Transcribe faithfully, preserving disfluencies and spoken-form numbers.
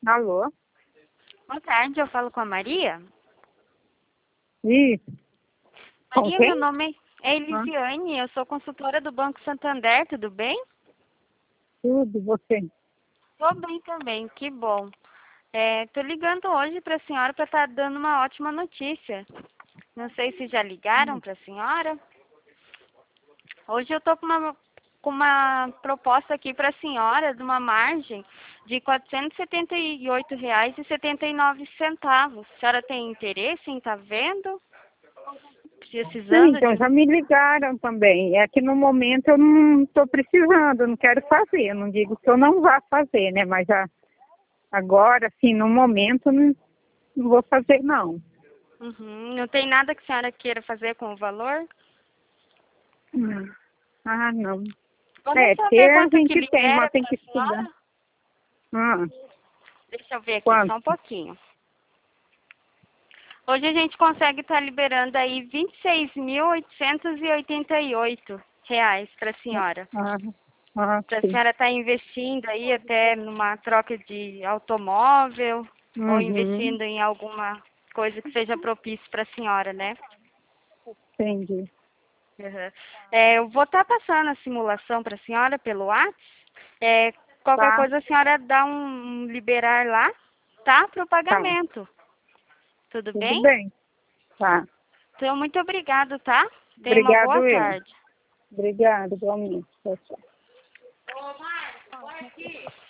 Alô? Boa tarde, eu falo com a Maria. Isso. Com Maria, quem? meu nome é Ah, Elisiane, eu sou consultora do Banco Santander, tudo bem? tudo, você. Tô bem também, que bom. É, tô ligando hoje para a senhora para estar dando uma ótima notícia. Não sei se já ligaram para a senhora. Hoje eu tô com uma, com uma proposta aqui para a senhora de uma margem de quatrocentos e setenta e oito reais e setenta e nove centavos. A senhora tem interesse em estar vendo? Sim, Precisando então de... já me ligaram também. É que no momento eu não estou precisando, eu não quero fazer. Eu não digo que eu não vá fazer, né? Mas já, agora, assim, no momento, não, não vou fazer, não. Uhum. Não tem nada que a senhora queira fazer com o valor? Hum. Ah, não. Vamos É, saber ter a quanto que gente tem, libera mas tem para que a estudar. senhora? Ah, Deixa eu ver aqui, só quanto? um pouquinho. Hoje a gente consegue estar liberando aí vinte e seis mil oitocentos e oitenta e oito reais para a senhora. Ah, ah, Para a sim. senhora estar investindo aí até numa troca de automóvel ou Uhum, investindo em alguma coisa que seja propício para a senhora, né? entendi. Uhum. É, eu vou estar passando a simulação para a senhora pelo WhatsApp. É, qualquer Tá, coisa a senhora dá um um liberar lá, tá? Para o tá. pagamento. Tudo Tudo bem? bem. Tá. Então, muito obrigado, tá? Tenha uma boa Obrigado, eu. tarde. Obrigada, igualmente. Tchau, tchau.